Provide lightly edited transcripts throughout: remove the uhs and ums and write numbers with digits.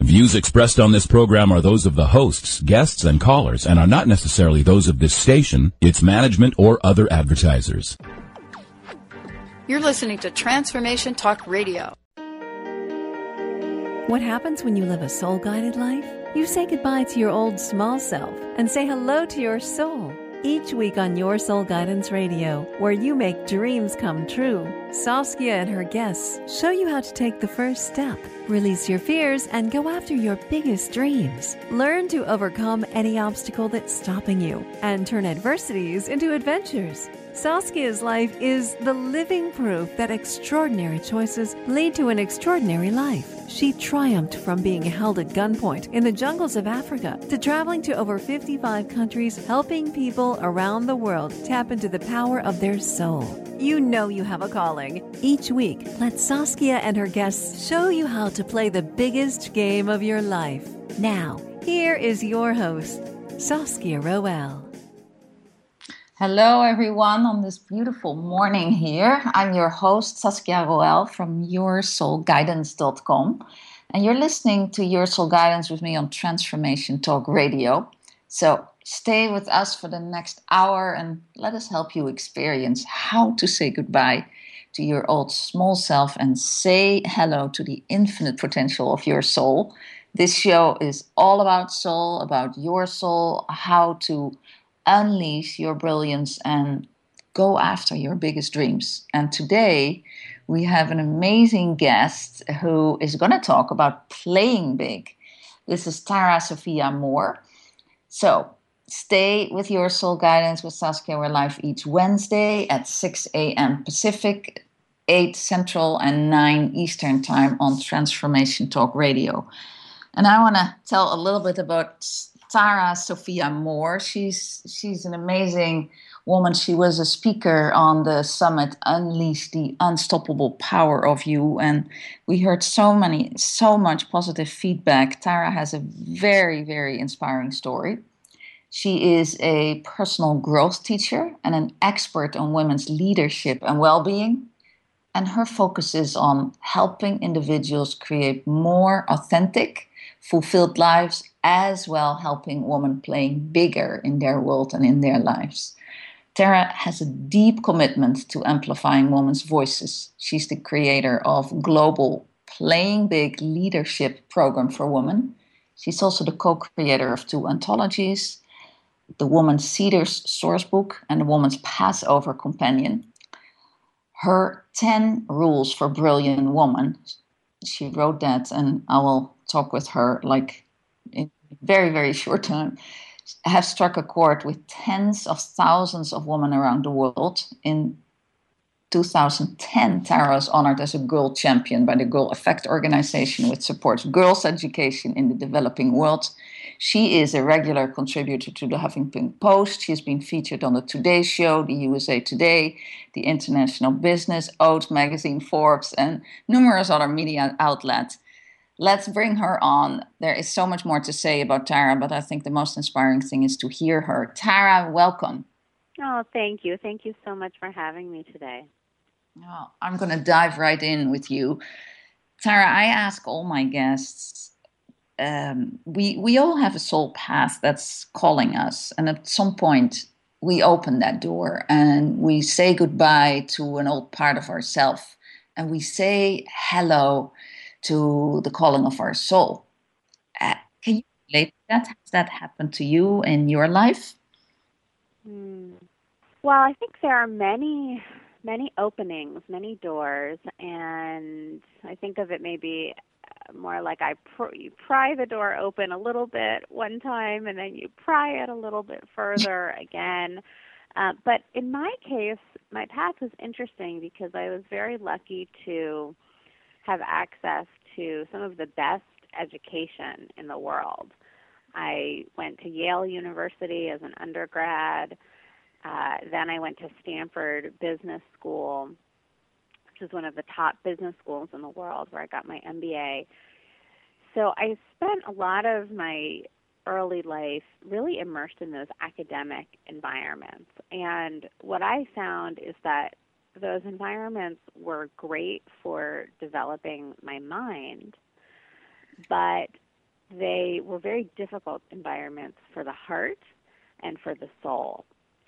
Views expressed on this program are those of the hosts, guests, and callers, and are not necessarily those of this station, its management, or other advertisers. You're listening to Transformation Talk Radio. What happens when you live a soul-guided life? You say goodbye to your old small self and say hello to your soul. Each week on Your Soul Guidance Radio, where you make dreams come true, Saskia and her guests show you how to take the first step, release your fears, and go after your biggest dreams. Learn to overcome any obstacle that's stopping you and turn adversities into adventures. Saskia's life is the living proof that extraordinary choices lead to an extraordinary life. She triumphed from being held at gunpoint in the jungles of Africa to traveling to over 55 countries, helping people around the world tap into the power of their soul. You know you have a calling. Each week, let Saskia and her guests show you how to play the biggest game of your life. Now, here is your host, Saskia Roel. Hello, everyone, on this beautiful morning here. I'm your host, Saskia Roel from YourSoulGuidance.com. And you're listening to Your Soul Guidance with me on Transformation Talk Radio. So stay with us for the next hour and let us help you experience how to say goodbye to your old small self and say hello to the infinite potential of your soul. This show is all about soul, about your soul, how to unleash your brilliance and go after your biggest dreams. And today we have an amazing guest who is going to talk about playing big. This is Tara Sophia Moore. So stay with Your Soul Guidance with Saskia. We're live each Wednesday at 6 a.m. Pacific, 8 Central, and 9 Eastern Time on Transformation Talk Radio. And I want to tell a little bit about Tara Sophia Moore. She's an amazing woman. She was a speaker on the summit Unleash the Unstoppable Power of You, and we heard so much positive feedback. Tara has a very, very inspiring story. She is a personal growth teacher and an expert on women's leadership and well-being, and her focus is on helping individuals create more authentic, fulfilled lives, as well helping women playing bigger in their world and in their lives. Tara has a deep commitment to amplifying women's voices. She's the creator of Global Playing Big Leadership Program for Women. She's also the co-creator of 2 anthologies, the Woman's Cedars Sourcebook and the Woman's Passover Companion. Her 10 Rules for Brilliant Woman, she wrote that, and I will talk with her like in a very, very short time, have struck a chord with tens of thousands of women around the world. In 2010, Tara was honored as a Girl Champion by the Girl Effect organization, which supports girls' education in the developing world. She is a regular contributor to the Huffington Post. She's been featured on the Today Show, the USA Today, the International Business, Oath Magazine, Forbes, and numerous other media outlets. Let's bring her on. There is so much more to say about Tara, but I think the most inspiring thing is to hear her. Tara, welcome. Oh, thank you. Thank you so much for having me today. Oh, I'm going to dive right in with you. Tara, I ask all my guests, we all have a soul path that's calling us. And at some point, we open that door and we say goodbye to an old part of ourselves. And we say hello to the calling of our soul. Can you relate to that? Has that happened to you in your life? Well, I think there are many openings, many doors, and I think of it maybe more like you pry the door open a little bit one time, and then you pry it a little bit further again. But in my case, my path was interesting because I was very lucky to have access to some of the best education in the world. I went to Yale University as an undergrad. Then I went to Stanford Business School, which is one of the top business schools in the world, where I got my MBA. So I spent a lot of my early life really immersed in those academic environments. And what I found is that those environments were great for developing my mind, but they were very difficult environments for the heart and for the soul.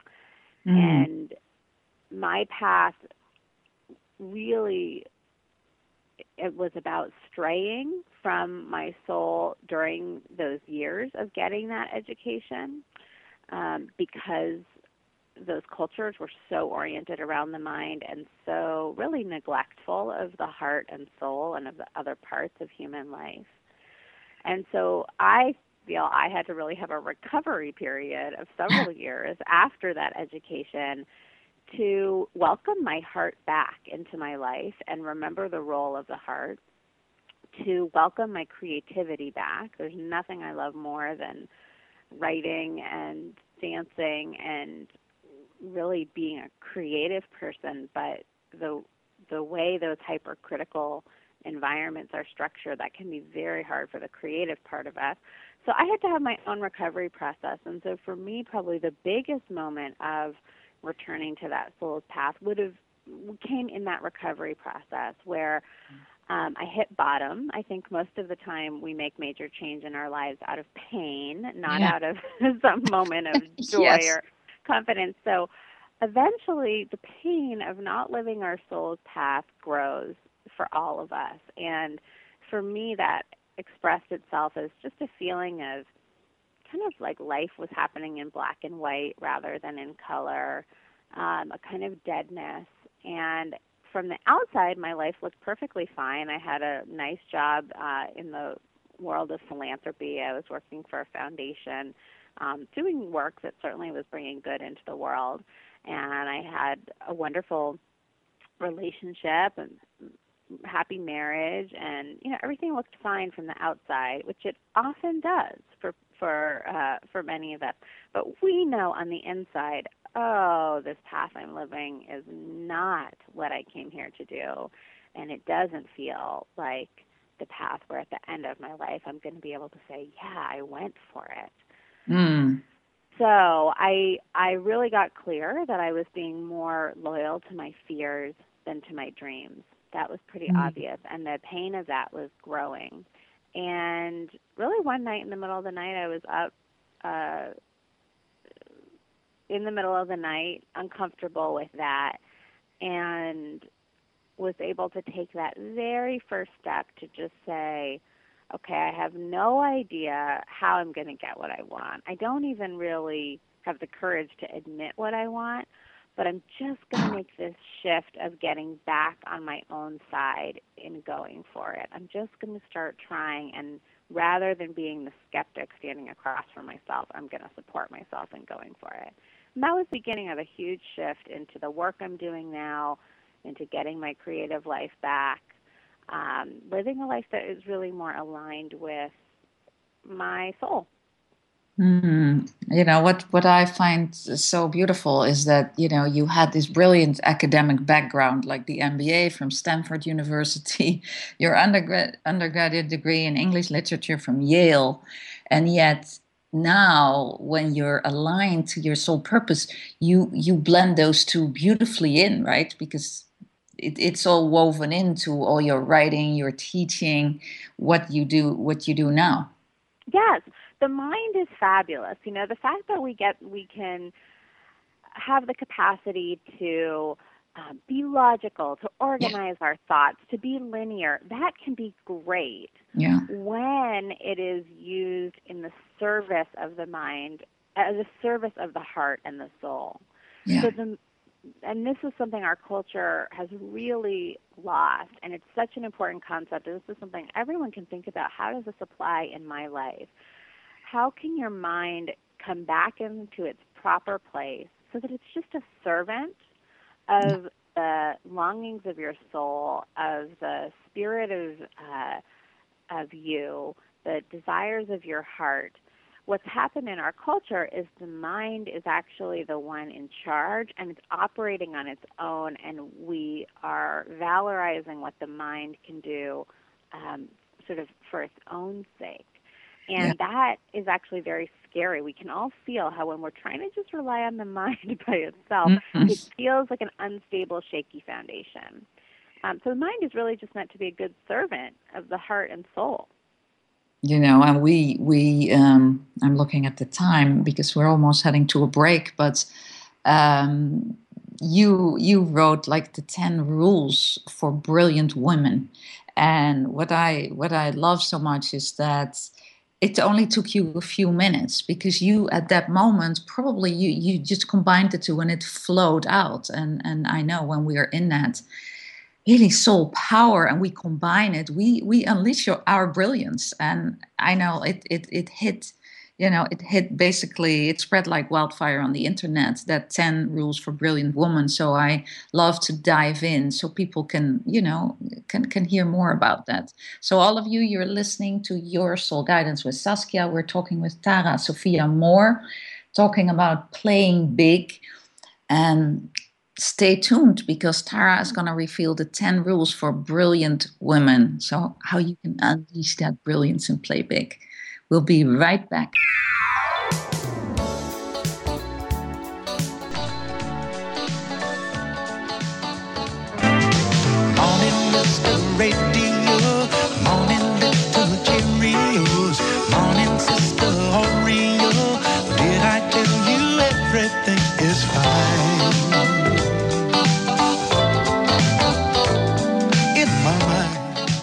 And my path really, it was about straying from my soul during those years of getting that education, because those cultures were so oriented around the mind and so really neglectful of the heart and soul and of the other parts of human life. And so I feel I had to really have a recovery period of several years after that education to welcome my heart back into my life and remember the role of the heart, to welcome my creativity back. There's nothing I love more than writing and dancing and really being a creative person, but the way those hypercritical environments are structured, that can be very hard for the creative part of us. So I had to have my own recovery process. And so for me, probably the biggest moment of returning to that soul's path came in that recovery process where I hit bottom. I think most of the time we make major change in our lives out of pain, not out of some moment of joy or confidence. So eventually the pain of not living our soul's path grows for all of us. And for me, that expressed itself as just a feeling of kind of like life was happening in black and white rather than in color, a kind of deadness. And from the outside, my life looked perfectly fine. I had a nice job in the world of philanthropy. I was working for a foundation, doing work that certainly was bringing good into the world. And I had a wonderful relationship and happy marriage, and everything looked fine from the outside, which it often does for many of us. But we know on the inside, this path I'm living is not what I came here to do, and it doesn't feel like the path where at the end of my life I'm going to be able to say, yeah, I went for it. So I really got clear that I was being more loyal to my fears than to my dreams. That was pretty obvious, and the pain of that was growing. And really one night in the middle of the night, I was up in the middle of the night, uncomfortable with that, and was able to take that very first step to just say, okay, I have no idea how I'm going to get what I want. I don't even really have the courage to admit what I want, but I'm just going to make this shift of getting back on my own side in going for it. I'm just going to start trying, and rather than being the skeptic standing across from myself, I'm going to support myself in going for it. And that was the beginning of a huge shift into the work I'm doing now, into getting my creative life back, living a life that is really more aligned with my soul. What I find so beautiful is that, you had this brilliant academic background, like the MBA from Stanford University, your undergraduate degree in English literature from Yale. And yet now when you're aligned to your soul purpose, you blend those two beautifully in, right? Because it's all woven into all your writing, your teaching, what you do now. Yes. The mind is fabulous. The fact that we can have the capacity to be logical, to organize our thoughts, to be linear, that can be great when it is used in the service of the mind, as a service of the heart and the soul. So and this is something our culture has really lost, and it's such an important concept. And this is something everyone can think about. How does this apply in my life? How can your mind come back into its proper place so that it's just a servant of the longings of your soul, of the spirit of you, the desires of your heart? What's happened in our culture is the mind is actually the one in charge, and it's operating on its own, and we are valorizing what the mind can do sort of for its own sake. And that is actually very scary. We can all feel how when we're trying to just rely on the mind by itself, it feels like an unstable, shaky foundation. So the mind is really just meant to be a good servant of the heart and soul. And I'm looking at the time because we're almost heading to a break, but you wrote like the 10 rules for brilliant women. And what I love so much is that it only took you a few minutes, because you at that moment probably you just combined the two and it flowed out. And I know when we are in that really soul power and we combine it, we unleash our brilliance. And I know it hit. It hit basically, it spread like wildfire on the internet, that 10 rules for brilliant women. So I love to dive in so people can hear more about that. So all of you, you're listening to Your Soul Guidance with Saskia. We're talking with Tara Sophia Moore, talking about playing big. And stay tuned, because Tara is going to reveal the 10 rules for brilliant women. So how you can unleash that brilliance and play big. We'll be right back. Morning, Mr. Radio. Morning, little Cheerios. Morning, Sister Oreo. Did I tell you everything is fine? In my mind.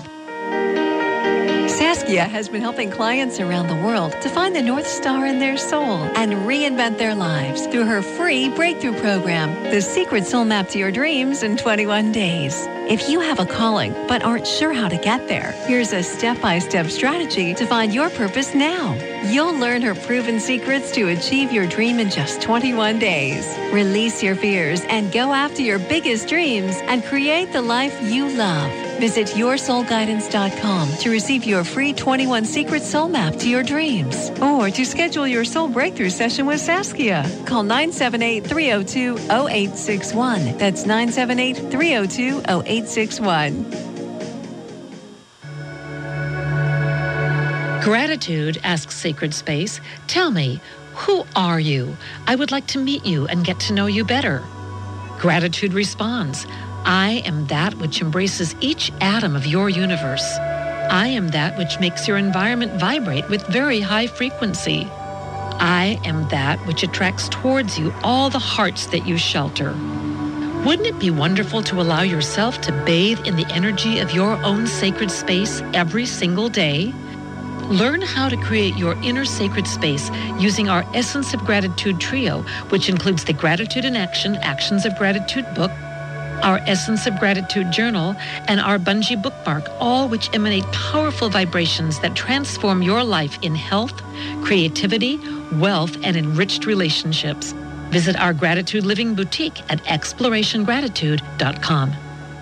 Saskia has been helping clients around the world to find the North Star in their soul and reinvent their lives through her free breakthrough program, The Secret Soul Map to Your Dreams in 21 Days. If you have a calling but aren't sure how to get there, here's a step-by-step strategy to find your purpose now. You'll learn her proven secrets to achieve your dream in just 21 days. Release your fears and go after your biggest dreams and create the life you love. Visit yoursoulguidance.com to receive your free 21 Secret Soul Map to your dreams, or to schedule your soul breakthrough session with Saskia. Call 978-302-0861. That's 978-302-0861. Gratitude asks Sacred Space, tell me, who are you? I would like to meet you and get to know you better. Gratitude responds, I am that which embraces each atom of your universe. I am that which makes your environment vibrate with very high frequency. I am that which attracts towards you all the hearts that you shelter. Wouldn't it be wonderful to allow yourself to bathe in the energy of your own sacred space every single day? Learn how to create your inner sacred space using our Essence of Gratitude trio, which includes the Gratitude in Action, Actions of Gratitude book, our Essence of Gratitude journal, and our Bungee bookmark, all which emanate powerful vibrations that transform your life in health, creativity, wealth, and enriched relationships. Visit our Gratitude Living Boutique at explorationgratitude.com.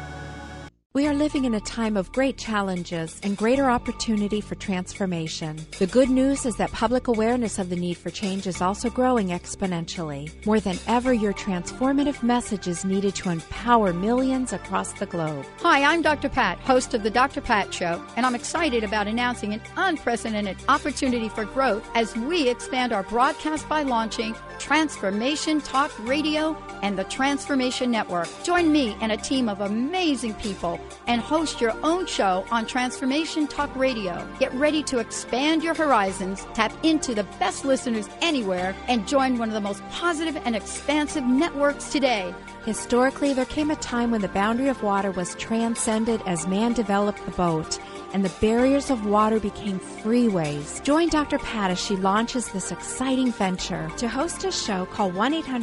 We are living in a time of great challenges and greater opportunity for transformation. The good news is that public awareness of the need for change is also growing exponentially. More than ever, your transformative message is needed to empower millions across the globe. Hi, I'm Dr. Pat, host of The Dr. Pat Show, and I'm excited about announcing an unprecedented opportunity for growth as we expand our broadcast by launching Transformation Talk Radio and the Transformation Network. Join me and a team of amazing people and host your own show on Transformation Talk Radio. Get ready to expand your horizons, tap into the best listeners anywhere, and join one of the most positive and expansive networks today. Historically, there came a time when the boundary of water was transcended as man developed the boat, and the barriers of water became freeways. Join Dr. Pat as she launches this exciting venture. To host a show, call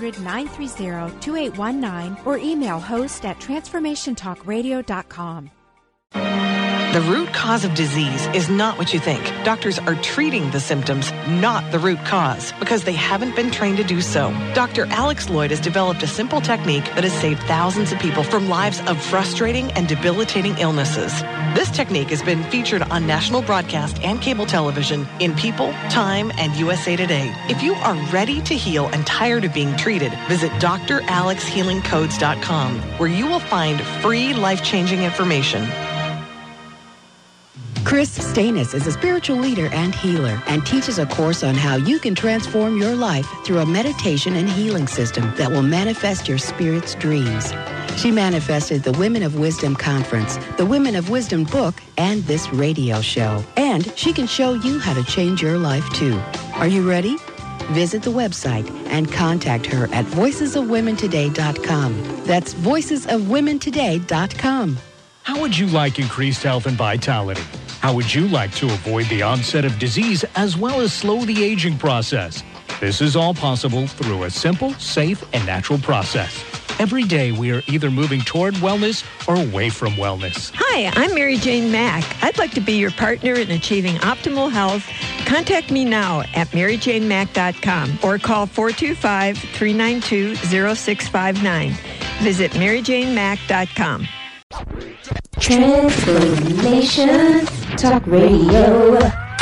1-800-930-2819 or email host@transformationtalkradio.com. The root cause of disease is not what you think. Doctors are treating the symptoms, not the root cause, because they haven't been trained to do so. Dr. Alex Lloyd has developed a simple technique that has saved thousands of people from lives of frustrating and debilitating illnesses. This technique has been featured on national broadcast and cable television in People, Time, and USA Today. If you are ready to heal and tired of being treated, visit dralexhealingcodes.com, where you will find free life-changing information. Chris Stanis is a spiritual leader and healer and teaches a course on how you can transform your life through a meditation and healing system that will manifest your spirit's dreams. She manifested the Women of Wisdom Conference, the Women of Wisdom book, and this radio show. And she can show you how to change your life too. Are you ready? Visit the website and contact her at voicesofwomentoday.com. That's voicesofwomentoday.com. How would you like increased health and vitality? How would you like to avoid the onset of disease as well as slow the aging process? This is all possible through a simple, safe, and natural process. Every day, we are either moving toward wellness or away from wellness. Hi, I'm Mary Jane Mack. I'd like to be your partner in achieving optimal health. Contact me now at maryjanemack.com or call 425-392-0659. Visit maryjanemack.com. Transformation Talk Radio.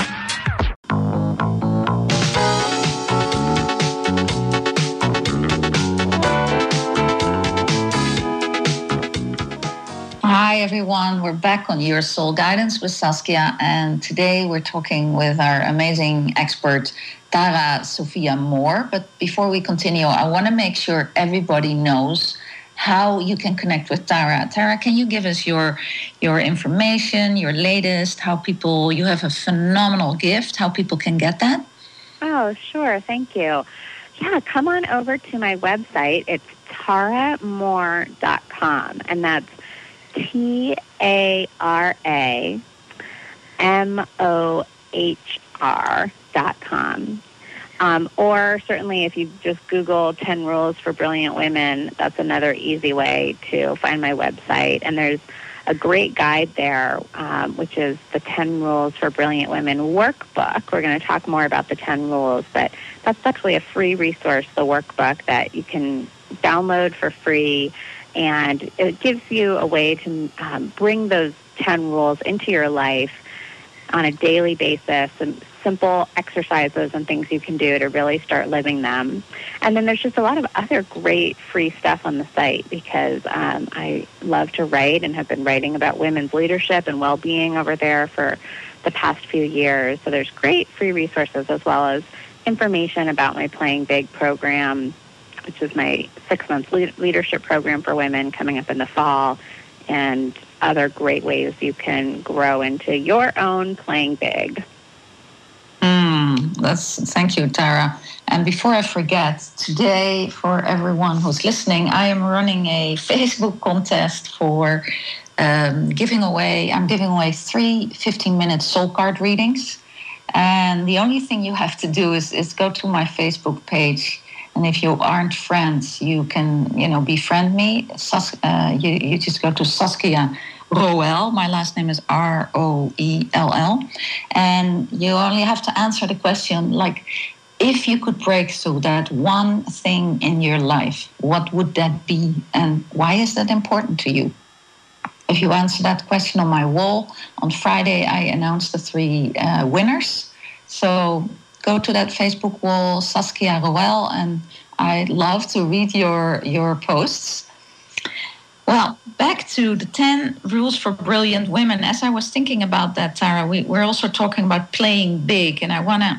Hi everyone, we're back on Your Soul Guidance with Saskia, and today we're talking with our amazing expert Tara Sophia Moore. But before we continue, I want to make sure everybody knows how you can connect with Tara. Tara, can you give us your information, your latest, how people, you have a phenomenal gift, how people can get that? Oh, sure. Thank you. Yeah, come on over to my website. It's taramohr.com, and that's TARAMOHR.com. Or certainly if you just Google 10 Rules for Brilliant Women, that's another easy way to find my website. And there's a great guide there, which is the 10 Rules for Brilliant Women workbook. We're going to talk more about the 10 rules, but that's actually a free resource, the workbook, that you can download for free. And it gives you a way to bring those 10 rules into your life on a daily basis, and simple exercises and things you can do to really start living them. And then there's just a lot of other great free stuff on the site, because I love to write and have been writing about women's leadership and well-being over there for the past few years. So there's great free resources, as well as information about my Playing Big program, which is my 6-month leadership program for women coming up in the fall, and other great ways you can grow into your own Playing Big. Thank you, Tara. And before I forget, today, for everyone who's listening, I am running a Facebook contest for giving away 3 15-minute soul card readings. And the only thing you have to do is go to my Facebook page. And if you aren't friends, you can, befriend me. You just go to Saskia Roel. My last name is Roell. And you only have to answer the question, like, if you could break through that one thing in your life, what would that be? And why is that important to you? If you answer that question on my wall, on Friday, I announced the 3 winners. So go to that Facebook wall, Saskia Roel, and I'd love to read your posts. Well, back to the 10 Rules for Brilliant Women. As I was thinking about that, Tara, we're also talking about playing big, and I want to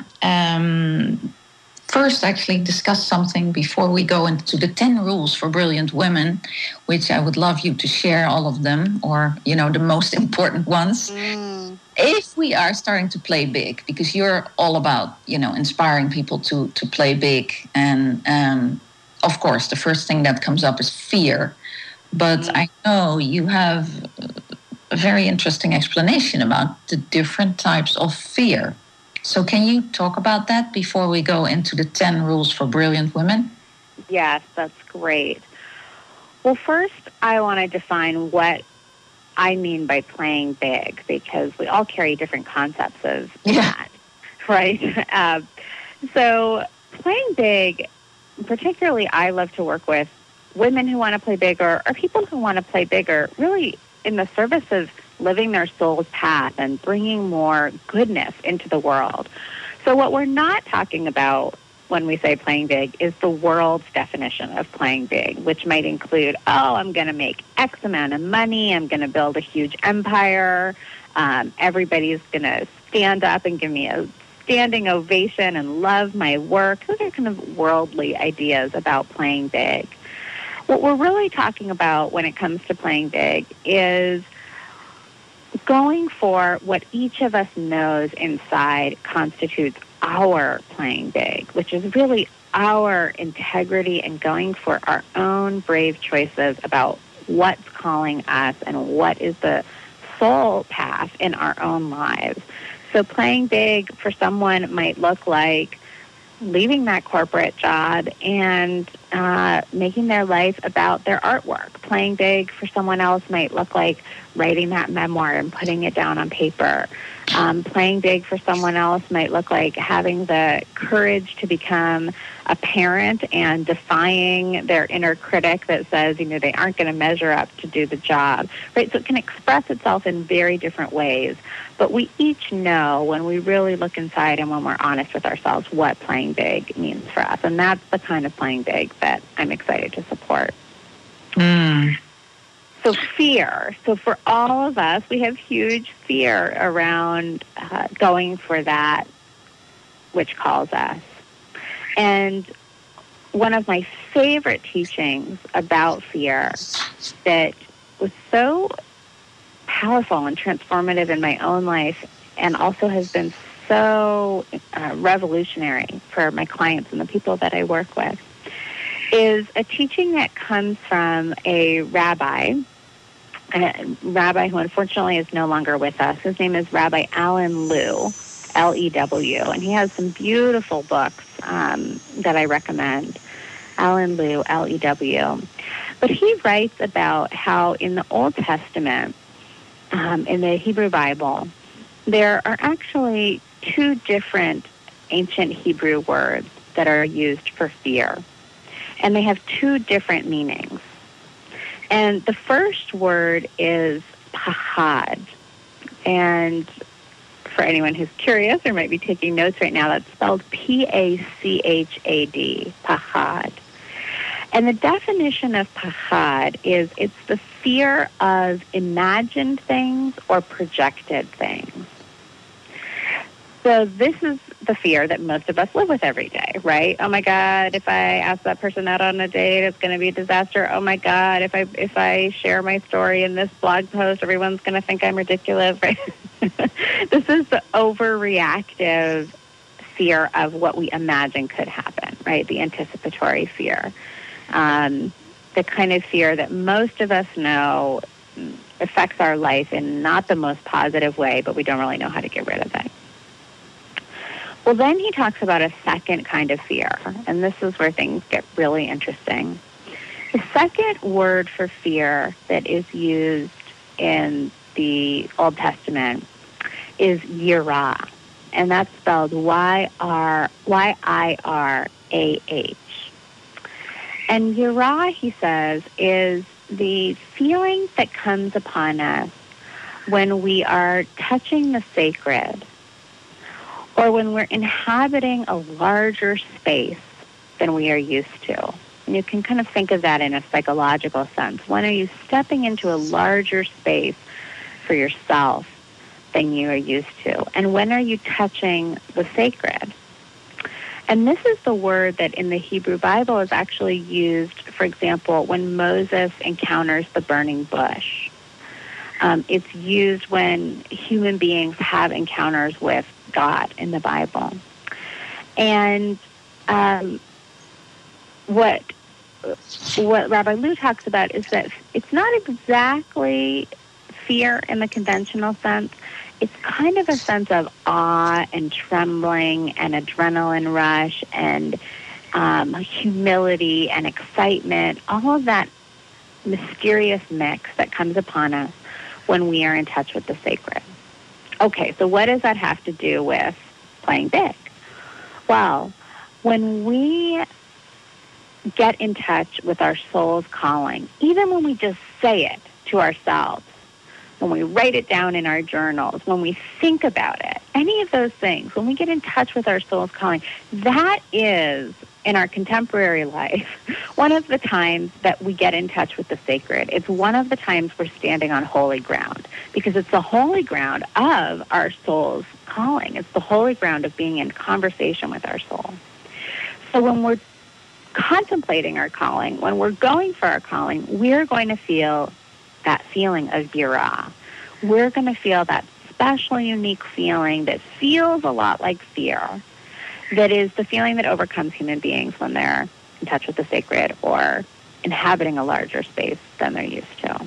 first actually discuss something before we go into the 10 Rules for Brilliant Women, which I would love you to share all of them, or, the most important ones. If we are starting to play big, because you're all about, inspiring people to play big. And, of course, the first thing that comes up is fear. But I know you have a very interesting explanation about the different types of fear. So can you talk about that before we go into the 10 Rules for Brilliant Women? Yes, that's great. Well, first, I want to define what I mean by playing big, because we all carry different concepts of that, right? So playing big, particularly I love to work with women who want to play bigger, or people who want to play bigger, really in the service of living their soul's path and bringing more goodness into the world. So what we're not talking about when we say playing big is the world's definition of playing big, which might include, I'm going to make X amount of money, I'm going to build a huge empire, Everybody's going to stand up and give me a standing ovation and love my work. Those are kind of worldly ideas about playing big. What we're really talking about when it comes to playing big is going for what each of us knows inside constitutes our playing big, which is really our integrity and going for our own brave choices about what's calling us and what is the soul path in our own lives. So playing big for someone might look like leaving that corporate job and making their life about their artwork. Playing big for someone else might look like writing that memoir and putting it down on paper. Playing big for someone else might look like having the courage to become a parent and defying their inner critic that says, they aren't going to measure up to do the job, right? So it can express itself in very different ways. But we each know when we really look inside and when we're honest with ourselves what playing big means for us. And that's the kind of playing big that I'm excited to support. So fear. So for all of us, we have huge fear around going for that which calls us. And one of my favorite teachings about fear that was so powerful and transformative in my own life and also has been so revolutionary for my clients and the people that I work with is a teaching that comes from a rabbi who unfortunately is no longer with us. His name is Rabbi Alan Lew, L-E-W, and he has some beautiful books that I recommend. Alan Lew, L-E-W. But he writes about how in the Old Testament, in the Hebrew Bible, there are actually two different ancient Hebrew words that are used for fear, and they have two different meanings. And the first word is pahad. And for anyone who's curious or might be taking notes right now, that's spelled P-A-C-H-A-D, pahad. And the definition of pahad is it's the fear of imagined things or projected things. So this is the fear that most of us live with every day, right? Oh my God, if I ask that person out on a date, it's going to be a disaster. Oh my God, if I share my story in this blog post, everyone's going to think I'm ridiculous, right? This is the overreactive fear of what we imagine could happen, right? The anticipatory fear. The kind of fear that most of us know affects our life in not the most positive way, but we don't really know how to get rid of it. Well, then he talks about a second kind of fear, and this is where things get really interesting. The second word for fear that is used in the Old Testament is yirah, and that's spelled Y-I-R-A-H. And yirah, he says, is the feeling that comes upon us when we are touching the sacred, or when we're inhabiting a larger space than we are used to. And you can kind of think of that in a psychological sense. When are you stepping into a larger space for yourself than you are used to? And when are you touching the sacred? And this is the word that in the Hebrew Bible is actually used, for example, when Moses encounters the burning bush. It's used when human beings have encounters with God in the Bible. And what Rabbi Lew talks about is that it's not exactly fear in the conventional sense. It's kind of a sense of awe and trembling and adrenaline rush and humility and excitement, all of that mysterious mix that comes upon us when we are in touch with the sacred. Okay, so what does that have to do with playing big? Well, when we get in touch with our soul's calling, even when we just say it to ourselves, when we write it down in our journals, when we think about it, any of those things, when we get in touch with our soul's calling, that is in our contemporary life, one of the times that we get in touch with the sacred, it's one of the times we're standing on holy ground, because it's the holy ground of our soul's calling. It's the holy ground of being in conversation with our soul. So when we're contemplating our calling, when we're going for our calling, we're going to feel that feeling of yirah. We're going to feel that special, unique feeling that feels a lot like fear, that is the feeling that overcomes human beings when they're in touch with the sacred or inhabiting a larger space than they're used to.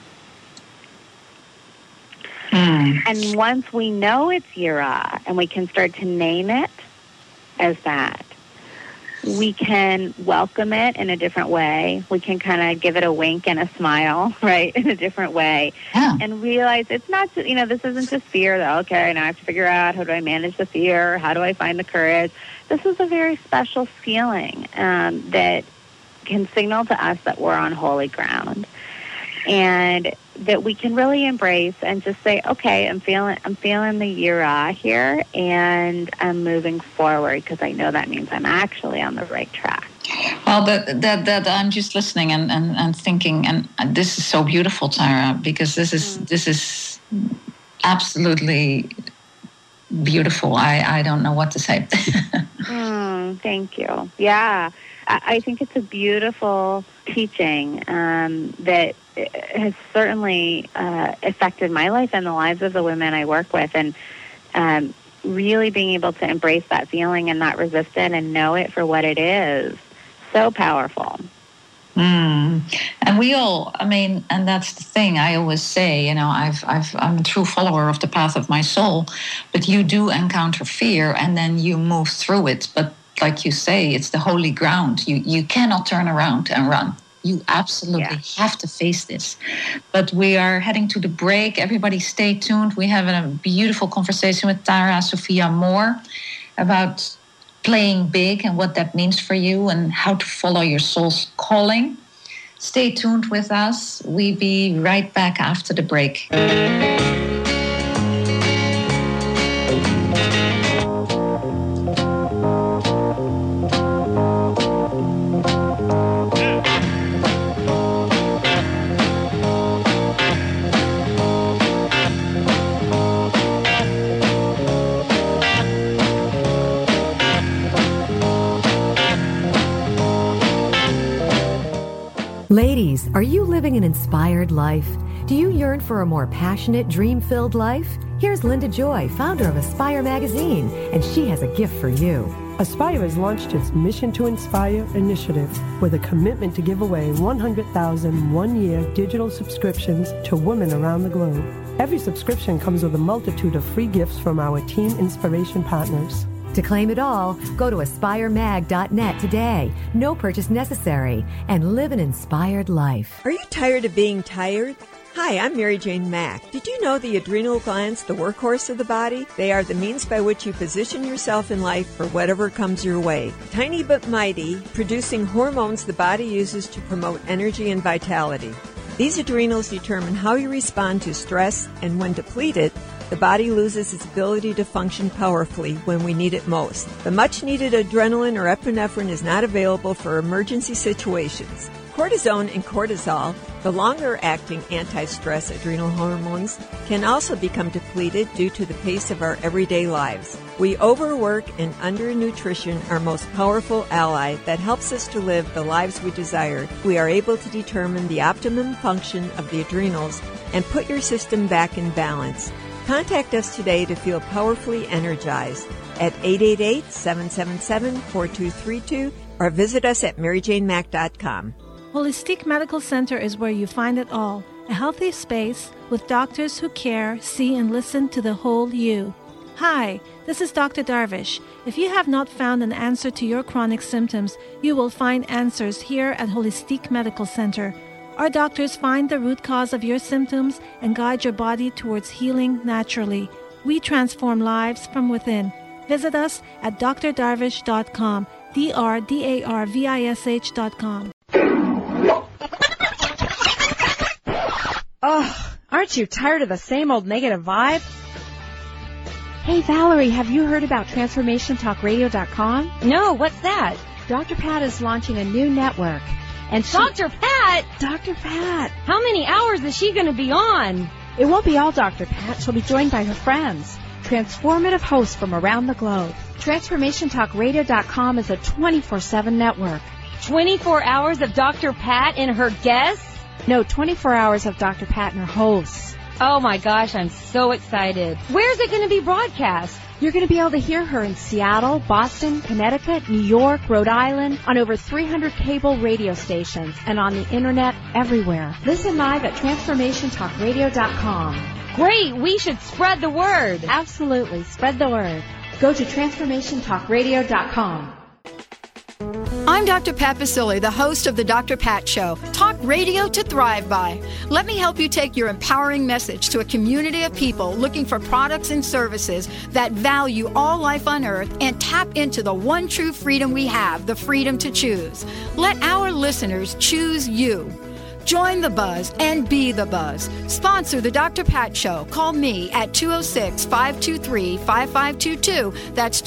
And once we know it's yirah and we can start to name it as that, we can welcome it in a different way. We can kind of give it a wink and a smile, right, in a different way. Yeah. And realize it's not, this isn't just fear, though. Okay, now I have to figure out, how do I manage the fear? How do I find the courage? This is a very special feeling that can signal to us that we're on holy ground, and that we can really embrace and just say, okay, I'm feeling the yirah here, and I'm moving forward because I know that means I'm actually on the right track. Well, that I'm just listening and thinking, and this is so beautiful, Tara, because this is absolutely beautiful. I don't know what to say. Thank you. Yeah, I think it's a beautiful teaching that has certainly affected my life and the lives of the women I work with, and really being able to embrace that feeling and not resist it and know it for what it is. So powerful. And we all, and that's the thing I always say, I'm a true follower of the path of my soul, but you do encounter fear and then you move through it. But like you say, it's the holy ground. You cannot turn around and run. You absolutely have to face this. But we are heading to the break. Everybody stay tuned. We have a beautiful conversation with Tara Sophia Moore about playing big and what that means for you and how to follow your soul's calling. Stay tuned with us. We'll be right back after the break. Ladies, are you living an inspired life? Do you yearn for a more passionate, dream-filled life? Here's Linda Joy, founder of Aspire Magazine, and she has a gift for you. Aspire has launched its Mission to Inspire initiative with a commitment to give away 100,000 one-year digital subscriptions to women around the globe. Every subscription comes with a multitude of free gifts from our team inspiration partners. To claim it all, go to aspiremag.net today. No purchase necessary, and live an inspired life. Are you tired of being tired? Hi, I'm Mary Jane Mack. Did you know the adrenal glands, the workhorse of the body? They are the means by which you position yourself in life for whatever comes your way. Tiny but mighty, producing hormones the body uses to promote energy and vitality. These adrenals determine how you respond to stress, and when depleted, the body loses its ability to function powerfully when we need it most. The much-needed adrenaline or epinephrine is not available for emergency situations. Cortisone and cortisol, the longer-acting anti-stress adrenal hormones, can also become depleted due to the pace of our everyday lives. We overwork, and undernutrition, our most powerful ally that helps us to live the lives we desire. We are able to determine the optimum function of the adrenals and put your system back in balance. Contact us today to feel powerfully energized at 888-777-4232 or visit us at maryjanemack.com. Holistic Medical Center is where you find it all. A healthy space with doctors who care, see, and listen to the whole you. Hi, this is Dr. Darvish. If you have not found an answer to your chronic symptoms, you will find answers here at Holistic Medical Center. Our doctors find the root cause of your symptoms and guide your body towards healing naturally. We transform lives from within. Visit us at drdarvish.com, drdarvish.com. Oh, aren't you tired of the same old negative vibe? Hey, Valerie, have you heard about TransformationTalkRadio.com? No, what's that? Dr. Pat is launching a new network. And Dr. Pat? Dr. Pat. How many hours is she going to be on? It won't be all Dr. Pat. She'll be joined by her friends, transformative hosts from around the globe. TransformationTalkRadio.com is a 24/7 network. 24 hours of Dr. Pat and her guests? No, 24 hours of Dr. Pat and her hosts. Oh my gosh, I'm so excited. Where's it going to be broadcast? You're going to be able to hear her in Seattle, Boston, Connecticut, New York, Rhode Island, on over 300 cable radio stations, and on the internet everywhere. Listen live at TransformationTalkRadio.com. Great, we should spread the word. Absolutely, spread the word. Go to TransformationTalkRadio.com. I'm Dr. Pat Baccili, the host of The Dr. Pat Show. Talk radio to thrive by. Let me help you take your empowering message to a community of people looking for products and services that value all life on earth and tap into the one true freedom we have, the freedom to choose. Let our listeners choose you. Join the buzz and be the buzz. Sponsor The Dr. Pat Show. Call me at 206-523-5522. That's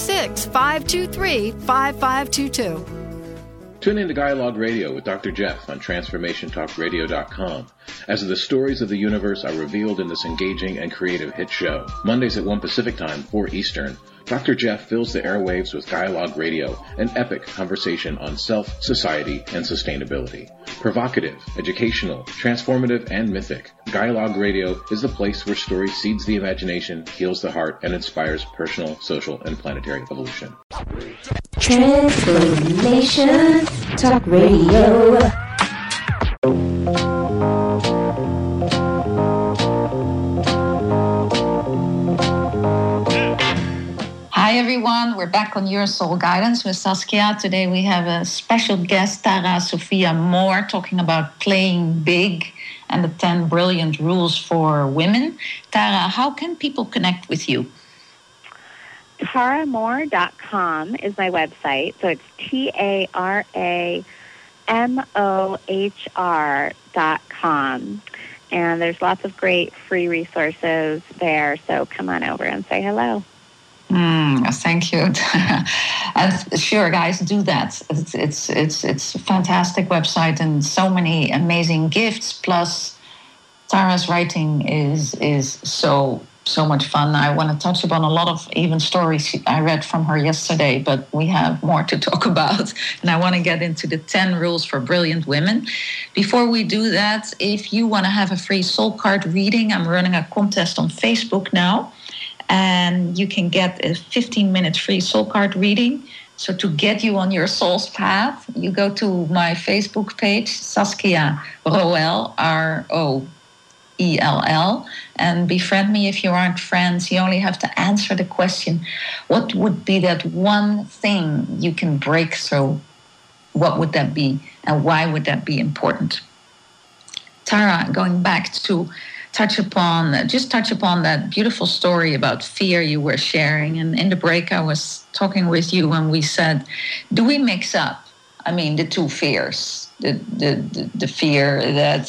206-523-5522. Tune in to Dialogue Radio with Dr. Jeff on TransformationTalkRadio.com as the stories of the universe are revealed in this engaging and creative hit show. Mondays at 1 Pacific Time, 4 Eastern. Dr. Jeff fills the airwaves with Dialogue Radio, an epic conversation on self, society, and sustainability. Provocative, educational, transformative, and mythic, Dialogue Radio is the place where story seeds the imagination, heals the heart, and inspires personal, social, and planetary evolution. Transformation Talk Radio. Hi everyone, we're back on Your Soul Guidance with Saskia. Today we have a special guest, Tara Sophia Moore, talking about playing big and the 10 brilliant rules for women. Tara, how can people connect with you? TaraMohr.com is my website. So it's TaraMohr.com. And there's lots of great free resources there. So come on over and say hello. Thank you. And sure, guys, do that. It's a fantastic website and so many amazing gifts. Plus, Tara's writing is so much fun. I want to touch upon a lot of even stories I read from her yesterday, but we have more to talk about. And I want to get into the 10 rules for brilliant women. Before we do that, if you want to have a free soul card reading, I'm running a contest on Facebook now. And you can get a 15-minute free soul card reading. So to get you on your soul's path, you go to my Facebook page, Saskia Roell, R-O-E-L-L, and befriend me if you aren't friends. You only have to answer the question, what would be that one thing you can break through? What would that be? And why would that be important? Tara, going back to touch upon that beautiful story about fear you were sharing. And in the break, I was talking with you when we said, do we mix up, the two fears, the fear that,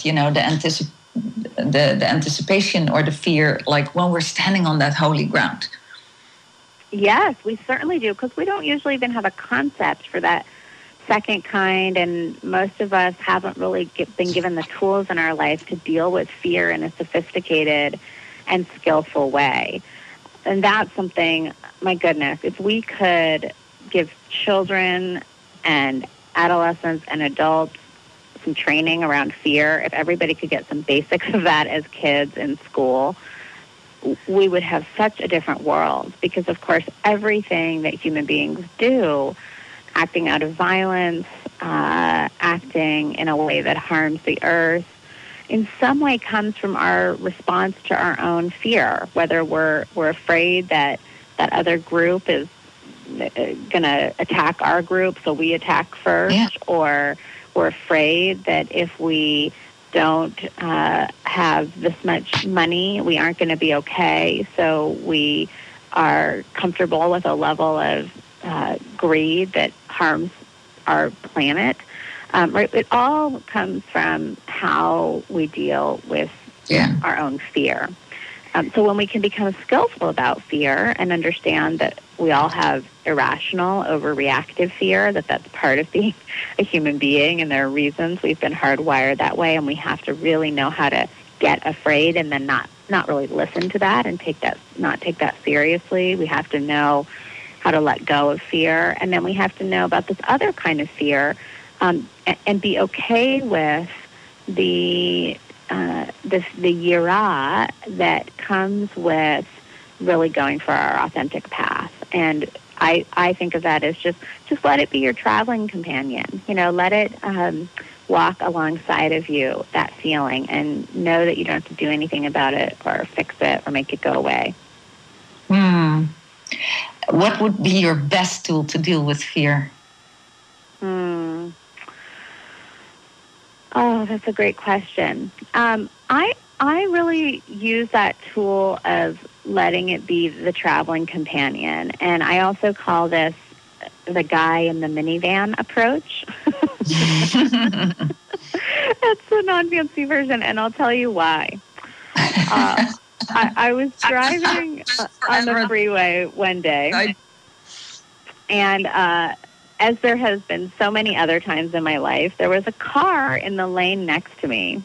the anticipation or the fear, like when we're standing on that holy ground? Yes, we certainly do, because we don't usually even have a concept for that second kind, and most of us haven't really been given the tools in our life to deal with fear in a sophisticated and skillful way. And that's something, my goodness, if we could give children and adolescents and adults some training around fear, if everybody could get some basics of that as kids in school, we would have such a different world. Because, of course, everything that human beings do, acting out of violence, acting in a way that harms the earth, in some way comes from our response to our own fear, whether we're afraid that that other group is going to attack our group, so we attack first, or we're afraid that if we don't have this much money, we aren't going to be okay, so we are comfortable with a level of greed that harms our planet. Right? It all comes from how we deal with our own fear. So when we can become skillful about fear and understand that We all have irrational, overreactive fear, that's part of being a human being, and there are reasons we've been hardwired that way, and we have to really know how to get afraid and then not really listen to that and not take that seriously. We have to know how to let go of fear, and then we have to know about this other kind of fear, and be okay with the yira that comes with really going for our authentic path. And I think of that as just let it be your traveling companion. Let it walk alongside of you, that feeling, and know that you don't have to do anything about it or fix it or make it go away. What would be your best tool to deal with fear? Oh, that's a great question. I really use that tool of letting it be the traveling companion, and I also call this the guy in the minivan approach. That's the non-fancy version, and I'll tell you why. I was driving on the freeway one day, and as there has been so many other times in my life, there was a car in the lane next to me,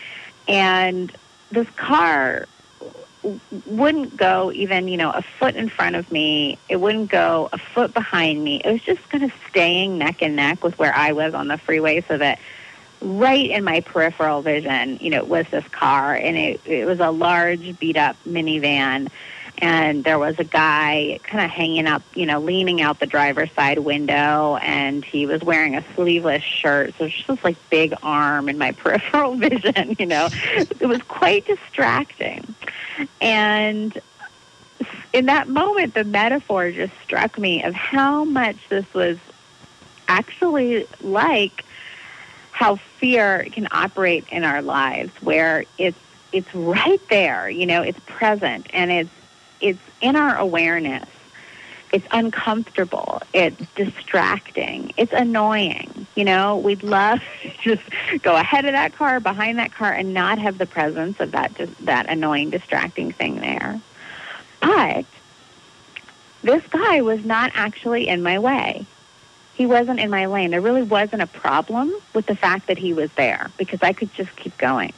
and this car wouldn't go even, a foot in front of me. It wouldn't go a foot behind me. It was just kind of staying neck and neck with where I was on the freeway, so that right in my peripheral vision, was this car, and it was a large beat-up minivan, and there was a guy kind of hanging up, leaning out the driver's side window, and he was wearing a sleeveless shirt, so it's just like big arm in my peripheral vision, It was quite distracting. And in that moment, the metaphor just struck me of how much this was actually like how fear can operate in our lives, where it's right there, it's present, and it's in our awareness. It's uncomfortable. It's distracting. It's annoying. We'd love to just go ahead of that car, behind that car, and not have the presence of that annoying, distracting thing there. But this guy was not actually in my way. He wasn't in my lane. There really wasn't a problem with the fact that he was there, because I could just keep going.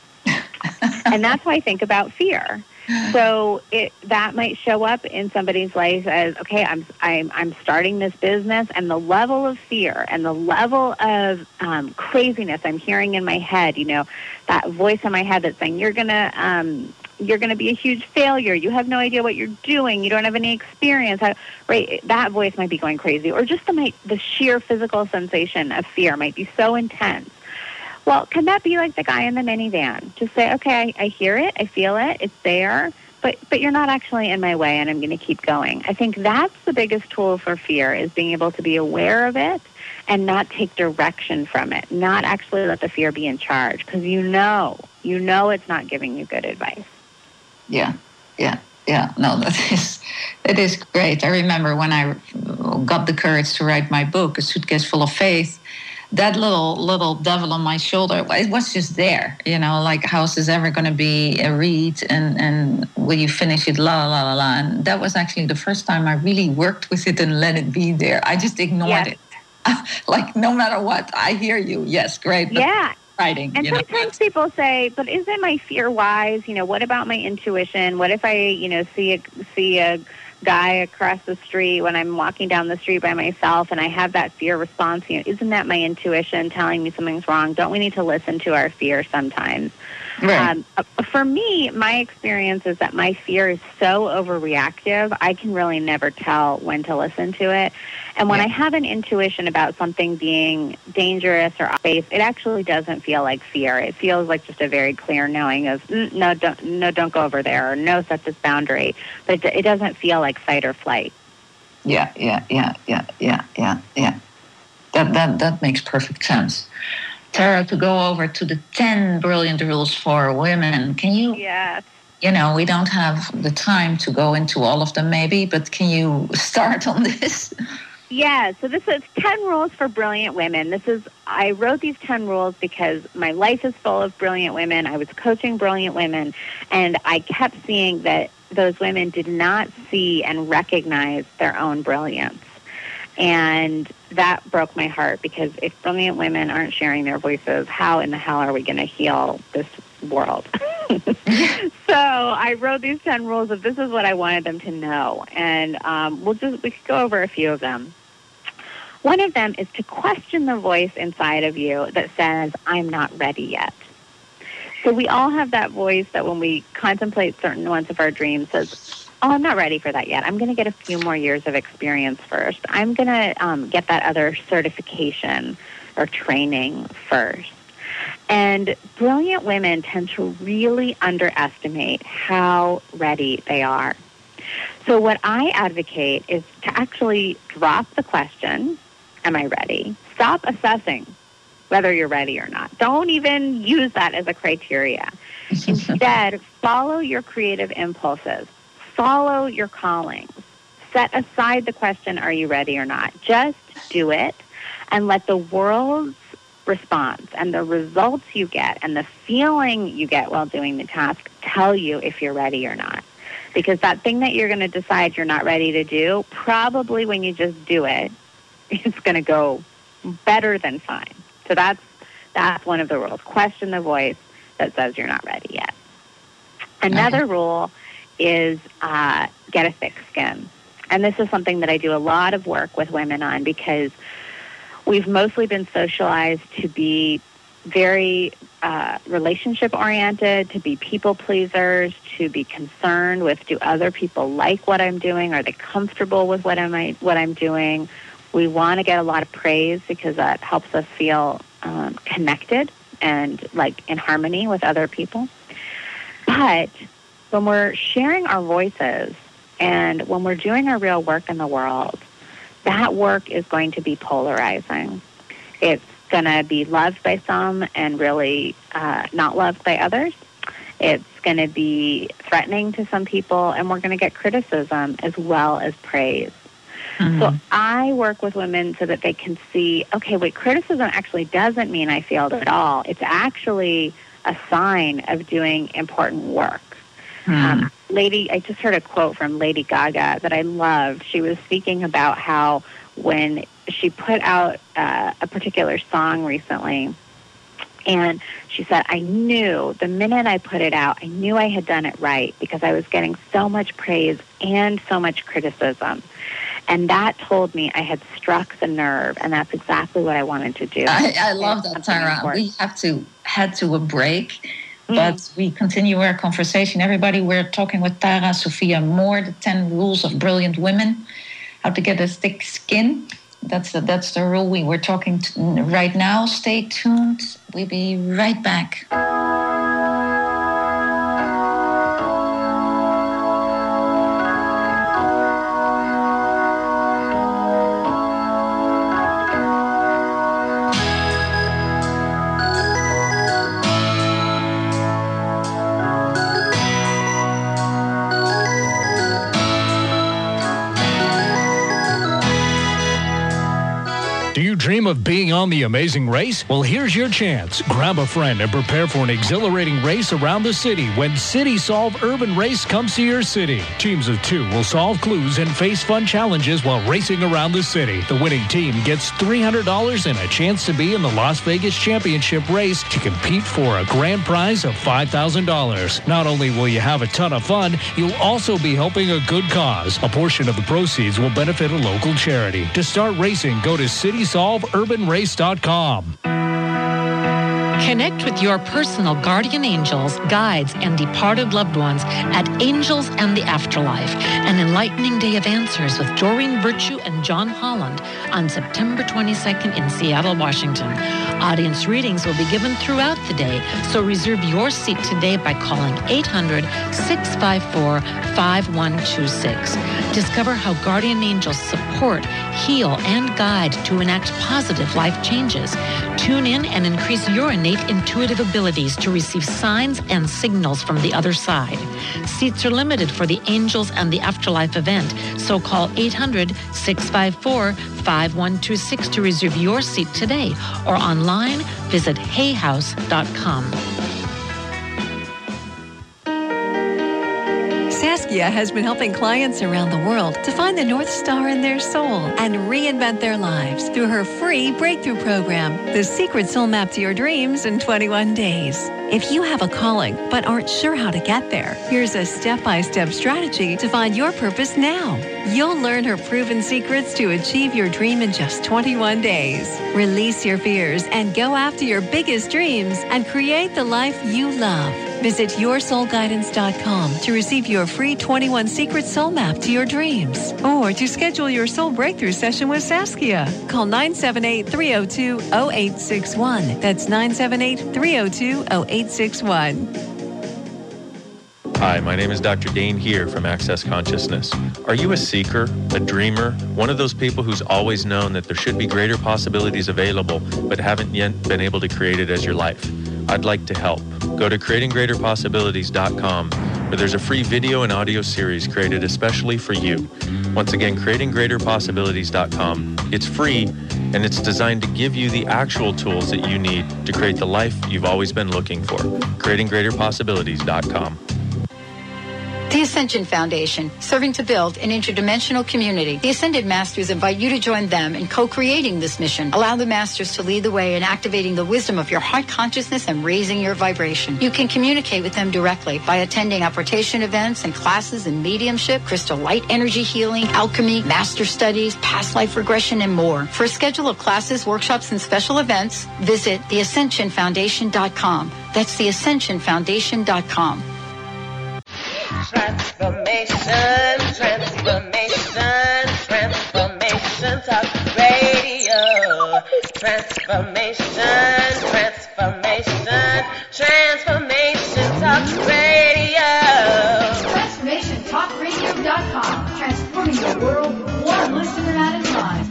And that's how I think about fear. So that might show up in somebody's life as, okay, I'm starting this business, and the level of fear and the level of craziness I'm hearing in my head, that voice in my head that's saying, you're gonna be a huge failure. You have no idea what you're doing. You don't have any experience. Right? That voice might be going crazy, or just the sheer physical sensation of fear might be so intense. Well, can that be like the guy in the minivan? Just say, okay, I hear it, I feel it, it's there, but you're not actually in my way, and I'm going to keep going. I think that's the biggest tool for fear, is being able to be aware of it and not take direction from it, not actually let the fear be in charge, because you know it's not giving you good advice. Yeah. No, that is great. I remember when I got the courage to write my book, A Suitcase Full of Faith, that little devil on my shoulder, it was just there, like, how's this ever going to be a read, and will you finish it, la, la, la, la. And that was actually the first time I really worked with it and let it be there. I just ignored it. Like, no matter what, I hear you. Yes, great. Yeah. Writing, and sometimes people say, but isn't my fear wise? What about my intuition? What if I, see a guy across the street when I'm walking down the street by myself, and I have that fear response? Isn't that my intuition telling me something's wrong? Don't we need to listen to our fear sometimes? Right. For me, my experience is that my fear is so overreactive, I can really never tell when to listen to it. And when I have an intuition about something being dangerous or safe, it actually doesn't feel like fear. It feels like just a very clear knowing of, no, don't go over there, or no, set this boundary. But it doesn't feel like fight or flight. Yeah. That makes perfect sense. Tara, to go over to the 10 brilliant rules for women, can you? Yes. We don't have the time to go into all of them maybe, but can you start on this? Yeah, so this is 10 rules for brilliant women. I wrote these 10 rules because my life is full of brilliant women. I was coaching brilliant women, and I kept seeing that those women did not see and recognize their own brilliance. And that broke my heart, because if brilliant women aren't sharing their voices, how in the hell are we going to heal this world? So I wrote these 10 rules of this is what I wanted them to know. And we could go over a few of them. One of them is to question the voice inside of you that says, I'm not ready yet. So we all have that voice that when we contemplate certain ones of our dreams says, oh, I'm not ready for that yet. I'm going to get a few more years of experience first. I'm going to get that other certification or training first. And brilliant women tend to really underestimate how ready they are. So what I advocate is to actually drop the question, am I ready? Stop assessing whether you're ready or not. Don't even use that as a criteria. Instead, follow your creative impulses. Follow your callings. Set aside the question, are you ready or not? Just do it and let the world's response and the results you get and the feeling you get while doing the task tell you if you're ready or not. Because that thing that you're going to decide you're not ready to do, probably when you just do it, it's going to go better than fine. So that's one of the rules. Question the voice that says you're not ready yet. Another rule is get a thick skin. And this is something that I do a lot of work with women on, because we've mostly been socialized to be very relationship-oriented, to be people-pleasers, to be concerned with, do other people like what I'm doing? Are they comfortable with what I'm doing? We want to get a lot of praise because that helps us feel connected and like in harmony with other people. But when we're sharing our voices and when we're doing our real work in the world, that work is going to be polarizing. It's going to be loved by some and really not loved by others. It's going to be threatening to some people, and we're going to get criticism as well as praise. Mm-hmm. So I work with women so that they can see, okay, wait, criticism actually doesn't mean I failed at all. It's actually a sign of doing important work. I just heard a quote from Lady Gaga that I loved. She was speaking about how when she put out a particular song recently, and she said, I knew the minute I put it out, I knew I had done it right because I was getting so much praise and so much criticism. And that told me I had struck the nerve, and that's exactly what I wanted to do. I love that, Tara. We have to head to a break. But we continue our conversation. Everybody, we're talking with Tara Sofia Moore, the 10 rules of brilliant women, how to get a thick skin. That's the rule we were talking right now. Stay tuned. We'll be right back. Dream of being on The Amazing Race? Well, here's your chance. Grab a friend and prepare for an exhilarating race around the city when City Solve Urban Race comes to your city. Teams of 2 will solve clues and face fun challenges while racing around the city. The winning team gets $300 and a chance to be in the Las Vegas Championship race to compete for a grand prize of $5,000. Not only will you have a ton of fun, you'll also be helping a good cause. A portion of the proceeds will benefit a local charity. To start racing, go to CitySolveUrbanRace.com. Connect with your personal guardian angels, guides, and departed loved ones at Angels and the Afterlife, an enlightening day of answers with Doreen Virtue and John Holland on September 22nd in Seattle, Washington. Audience readings will be given throughout the day, so reserve your seat today by calling 800-654-5126. Discover how guardian angels support, heal, and guide to enact positive life changes. Tune in and increase your innate intuitive abilities to receive signs and signals from the other side. Seats are limited for the Angels and the Afterlife event, so call 800-654-5126 to reserve your seat today, or online, visit hayhouse.com. Saskia has been helping clients around the world to find the North Star in their soul and reinvent their lives through her free breakthrough program, The Secret Soul Map to Your Dreams in 21 Days. If you have a calling but aren't sure how to get there, here's a step-by-step strategy to find your purpose now. You'll learn her proven secrets to achieve your dream in just 21 days. Release your fears and go after your biggest dreams and create the life you love. Visit yoursoulguidance.com to receive your free 21 Secret Soul Map to your dreams. Or to schedule your soul breakthrough session with Saskia. Call 978-302-0861. That's 978-302-0861. Hi, my name is Dr. Dane here from Access Consciousness. Are you a seeker, a dreamer, one of those people who's always known that there should be greater possibilities available but haven't yet been able to create it as your life? I'd like to help. Go to creatinggreaterpossibilities.com where there's a free video and audio series created especially for you. Once again, creatinggreaterpossibilities.com. It's free and it's designed to give you the actual tools that you need to create the life you've always been looking for. creatinggreaterpossibilities.com. The Ascension Foundation, serving to build an interdimensional community. The Ascended Masters invite you to join them in co-creating this mission. Allow the Masters to lead the way in activating the wisdom of your heart consciousness and raising your vibration. You can communicate with them directly by attending apportation events and classes in mediumship, crystal light energy healing, alchemy, master studies, past life regression, and more. For a schedule of classes, workshops, and special events, visit theascensionfoundation.com. That's theascensionfoundation.com. Transformation, transformation, transformation talk radio. Transformation, transformation, transformation talk radio. TransformationTalkRadio.com. Transforming your world one listener at a time.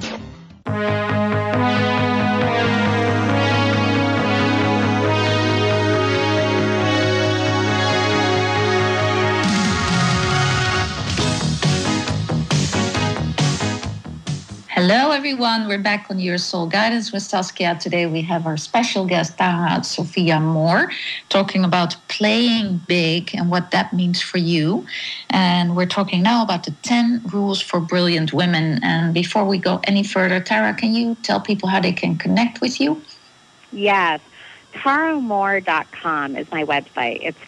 Hello, everyone. We're back on Your Soul Guidance with Saskia. Today we have our special guest, Tara Sophia Moore, talking about playing big and what that means for you. And we're talking now about the 10 rules for brilliant women. And before we go any further, Tara, can you tell people how they can connect with you? Yes. TaraMohr.com is my website. It's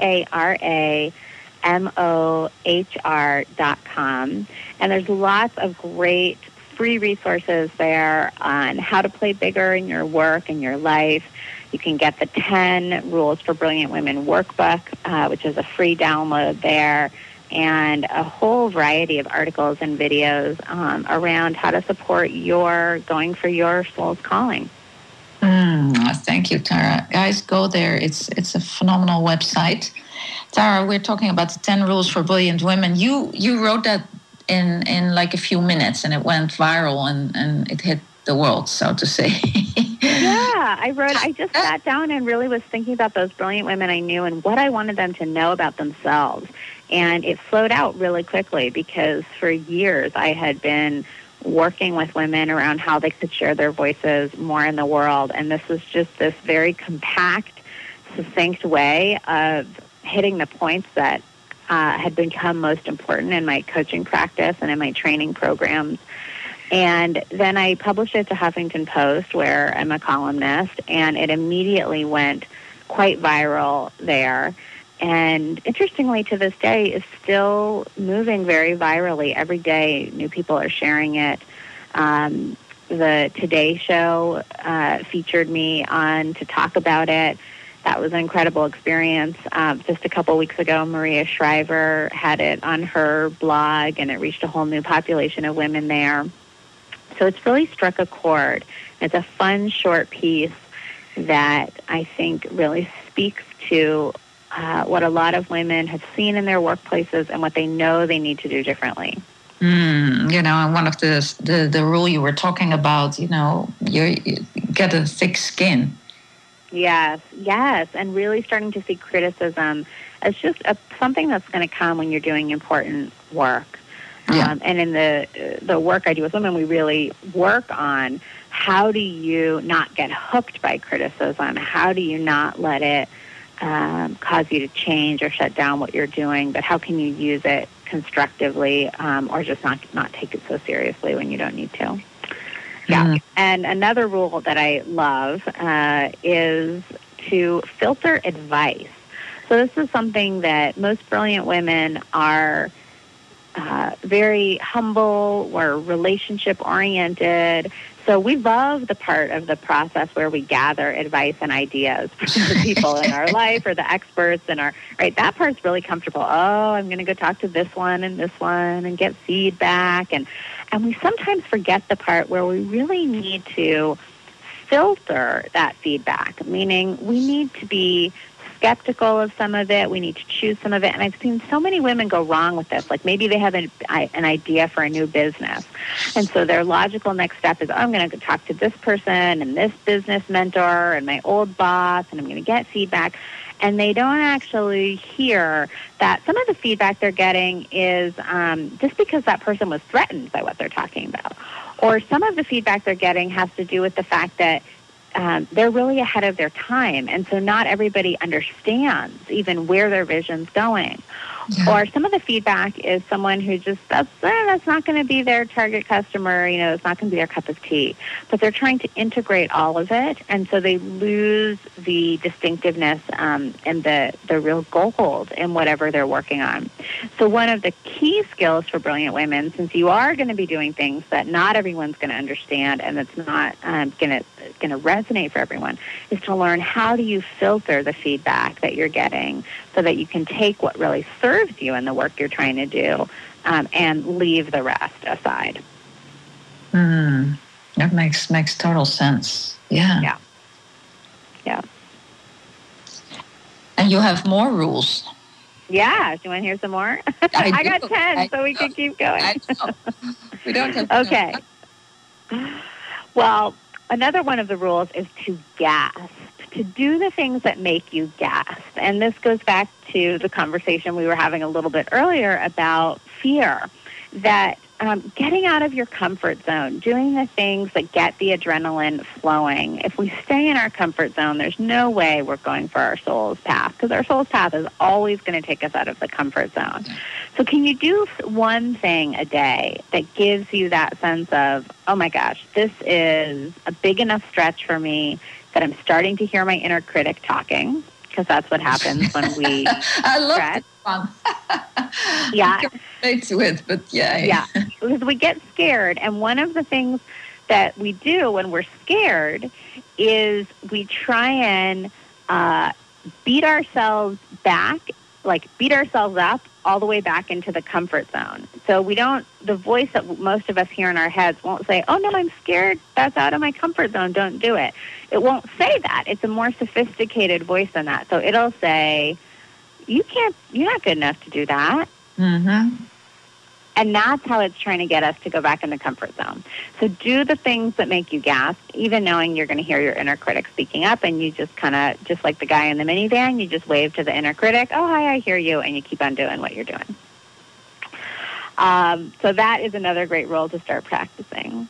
TaraMohr.com. And there's lots of great free resources there on how to play bigger in your work and your life. You can get the 10 Rules for Brilliant Women workbook, which is a free download there, and a whole variety of articles and videos around how to support your going for your soul's calling. Thank you, Tara. Guys, go there. It's a phenomenal website. Tara, we're talking about the 10 Rules for Brilliant Women. You wrote that in like a few minutes, and it went viral and it hit the world, so to say. Yeah, I just sat down and really was thinking about those brilliant women I knew and what I wanted them to know about themselves. And it flowed out really quickly because for years I had been working with women around how they could share their voices more in the world. And this was just this very compact, succinct way of hitting the points that had become most important in my coaching practice and in my training programs. And then I published it to Huffington Post, where I'm a columnist, and it immediately went quite viral there. And interestingly, to this day, is still moving very virally. Every day, new people are sharing it. The Today Show featured me on to talk about it. That was an incredible experience. Just a couple weeks ago, Maria Shriver had it on her blog, and it reached a whole new population of women there. So it's really struck a chord. It's a fun, short piece that I think really speaks to what a lot of women have seen in their workplaces and what they know they need to do differently. And one of the rule you were talking about, you get a thick skin. Yes, and really starting to see criticism as just something that's going to come when you're doing important work. Yeah. And in the work I do with women, we really work on how do you not get hooked by criticism? How do you not let it cause you to change or shut down what you're doing, but how can you use it constructively, or just not take it so seriously when you don't need to. Yeah. And another rule that I love is to filter advice. So this is something that most brilliant women are very humble, we're relationship-oriented. So we love the part of the process where we gather advice and ideas from the people in our life or the experts in our, right, that part's really comfortable. Oh, I'm going to go talk to this one and get feedback. And we sometimes forget the part where we really need to filter that feedback, meaning we need to be skeptical of some of it. We need to choose some of it. And I've seen so many women go wrong with this. Like maybe they have an idea for a new business. And so their logical next step is, oh, I'm going to talk to this person and this business mentor and my old boss, and I'm going to get feedback. And they don't actually hear that some of the feedback they're getting is just because that person was threatened by what they're talking about. Or some of the feedback they're getting has to do with the fact that they're really ahead of their time, and so not everybody understands even where their vision's going. Yeah. Or some of the feedback is someone who just, that's not going to be their target customer, it's not going to be their cup of tea. But they're trying to integrate all of it, and so they lose the distinctiveness and the real gold in whatever they're working on. So one of the key skills for brilliant women, since you are going to be doing things that not everyone's going to understand and that's not going to resonate for everyone, is to learn how do you filter the feedback that you're getting so that you can take what really serves you in the work you're trying to do and leave the rest aside. That makes total sense. Yeah. And you have more rules. Yeah. Do you want to hear some more? I got 10, so we can keep going. We don't have Okay. Well, another one of the rules is to gasp, to do the things that make you gasp. And this goes back to the conversation we were having a little bit earlier about fear, that getting out of your comfort zone, doing the things that get the adrenaline flowing. If we stay in our comfort zone, there's no way we're going for our soul's path, because our soul's path is always going to take us out of the comfort zone. So can you do one thing a day that gives you that sense of, oh my gosh, this is a big enough stretch for me that I'm starting to hear my inner critic talking, because that's what happens when we I love stretch. One. Yeah. I can relate to it, but yeah. Because we get scared, and one of the things that we do when we're scared is we try and beat ourselves up all the way back into the comfort zone. So the voice that most of us hear in our heads won't say, oh no, I'm scared, that's out of my comfort zone, don't do it. It won't say that. It's a more sophisticated voice than that. So it'll say, you're not good enough to do that. Mm-hmm. And that's how it's trying to get us to go back in the comfort zone. So do the things that make you gasp, even knowing you're going to hear your inner critic speaking up, and you just kind of, just like the guy in the minivan, you just wave to the inner critic, oh, hi, I hear you, and you keep on doing what you're doing. So that is another great rule to start practicing.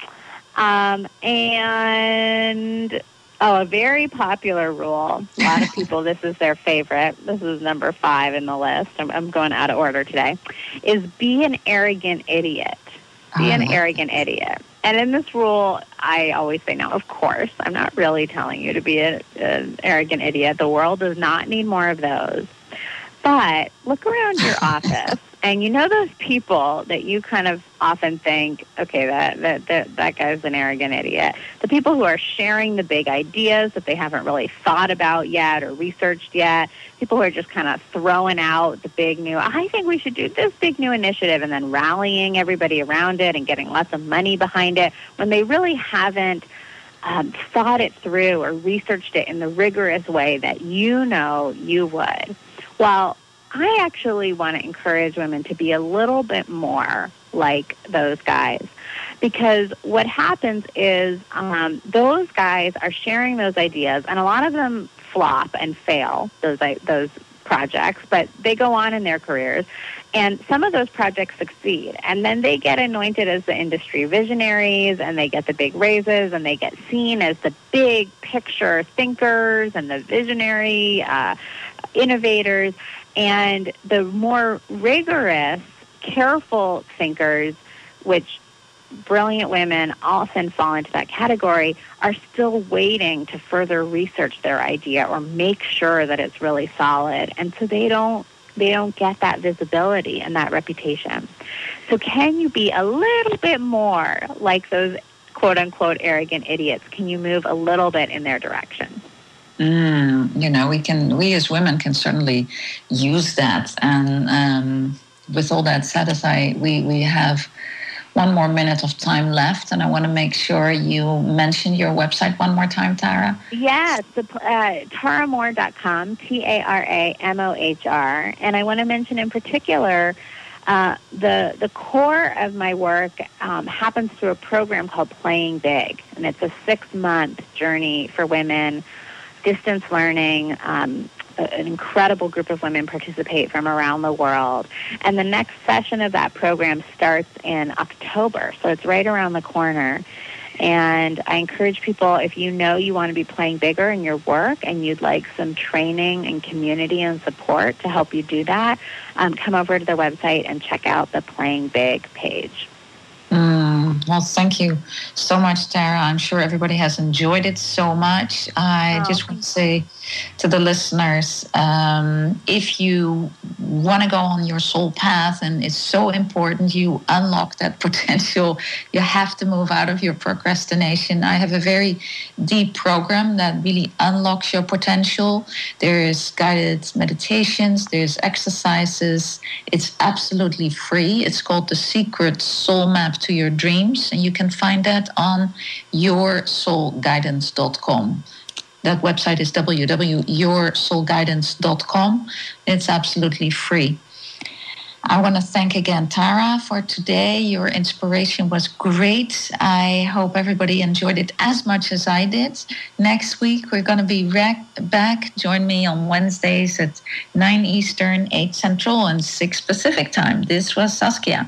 A very popular rule, a lot of people, this is their favorite, this is number 5 in the list, I'm going out of order today, is be an arrogant idiot. Be an arrogant idiot. And in this rule, I always say, no, of course, I'm not really telling you to be an arrogant idiot. The world does not need more of those. But look around your office, and you know those people that you kind of often think, okay, that guy's an arrogant idiot. The people who are sharing the big ideas that they haven't really thought about yet or researched yet. People who are just kind of throwing out the big new, I think we should do this big new initiative, and then rallying everybody around it and getting lots of money behind it when they really haven't thought it through or researched it in the rigorous way that you know you would. Well, I actually want to encourage women to be a little bit more like those guys, because what happens is those guys are sharing those ideas, and a lot of them flop and fail, those projects, but they go on in their careers. And some of those projects succeed, and then they get anointed as the industry visionaries, and they get the big raises, and they get seen as the big picture thinkers and the visionary innovators. And the more rigorous, careful thinkers, which brilliant women often fall into that category, are still waiting to further research their idea or make sure that it's really solid. And so they don't get that visibility and that reputation. So can you be a little bit more like those quote-unquote arrogant idiots? Can you move a little bit in their direction? We as women can certainly use that. And with all that said, we have one more minute of time left, and I want to make sure you mention your website one more time, Tara. Yes, TaraMohr.com, TaraMohr. And I want to mention in particular, the core of my work happens through a program called Playing Big, and it's a 6-month journey for women, distance learning. An incredible group of women participate from around the world. And the next session of that program starts in October, so it's right around the corner. And I encourage people, if you know you want to be playing bigger in your work and you'd like some training and community and support to help you do that, come over to the website and check out the Playing Big page. Well, thank you so much, Tara. I'm sure everybody has enjoyed it so much. I just want to say to the listeners, if you want to go on your soul path, and it's so important you unlock that potential, you have to move out of your procrastination. I have a very deep program that really unlocks your potential. There's guided meditations, there's exercises. It's absolutely free. It's called The Secret Soul Map to Your Dreams, and you can find that on yoursoulguidance.com. That website is www.yoursoulguidance.com. It's absolutely free. I want to thank again Tara for today. Your inspiration was great. I hope everybody enjoyed it as much as I did. Next week, we're going to be back. Join me on Wednesdays at 9 Eastern, 8 Central, and 6 Pacific time. This was Saskia.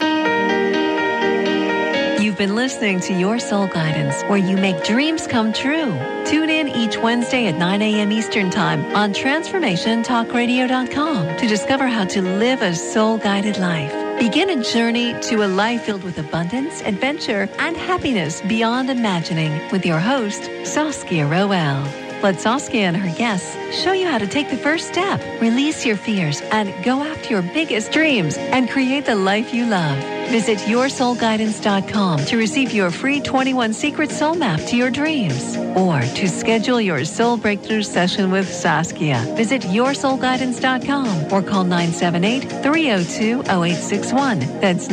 You've been listening to Your Soul Guidance, where you make dreams come true. Tune in each Wednesday at 9 a.m. Eastern Time on TransformationTalkRadio.com to discover how to live a soul-guided life. Begin a journey to a life filled with abundance, adventure, and happiness beyond imagining with your host, Saskia Roel. Let Saskia and her guests show you how to take the first step, release your fears, and go after your biggest dreams and create the life you love. Visit yoursoulguidance.com to receive your free 21 Secret Soul Map to your dreams. Or to schedule your soul breakthrough session with Saskia, visit yoursoulguidance.com or call 978-302-0861. That's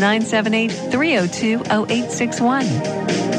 978-302-0861.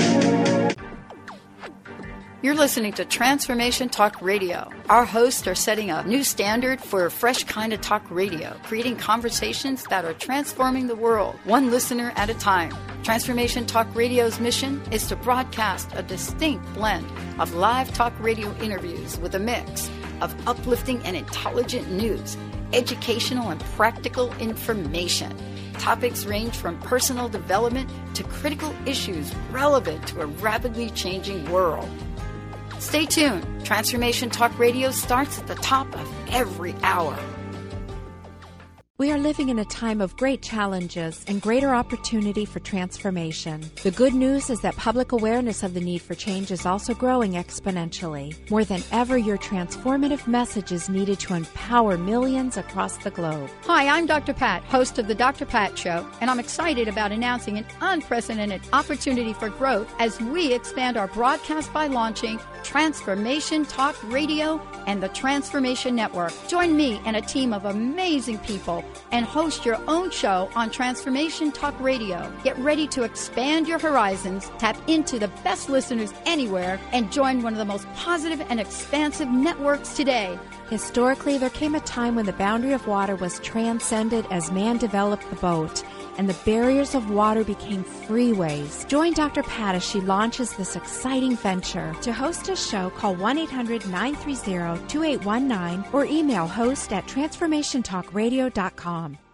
You're listening to Transformation Talk Radio. Our hosts are setting a new standard for a fresh kind of talk radio, creating conversations that are transforming the world, one listener at a time. Transformation Talk Radio's mission is to broadcast a distinct blend of live talk radio interviews with a mix of uplifting and intelligent news, educational and practical information. Topics range from personal development to critical issues relevant to a rapidly changing world. Stay tuned. Transformation Talk Radio starts at the top of every hour. We are living in a time of great challenges and greater opportunity for transformation. The good news is that public awareness of the need for change is also growing exponentially. More than ever, your transformative message is needed to empower millions across the globe. Hi, I'm Dr. Pat, host of The Dr. Pat Show, and I'm excited about announcing an unprecedented opportunity for growth as we expand our broadcast by launching Transformation Talk Radio and the Transformation Network. Join me and a team of amazing people and host your own show on Transformation Talk Radio. Get ready to expand your horizons, tap into the best listeners anywhere, and join one of the most positive and expansive networks today. Historically, there came a time when the boundary of water was transcended as man developed the boat, and the barriers of water became freeways. Join Dr. Pat as she launches this exciting venture. To host a show, call 1-800-930-2819 or email host@transformationtalkradio.com.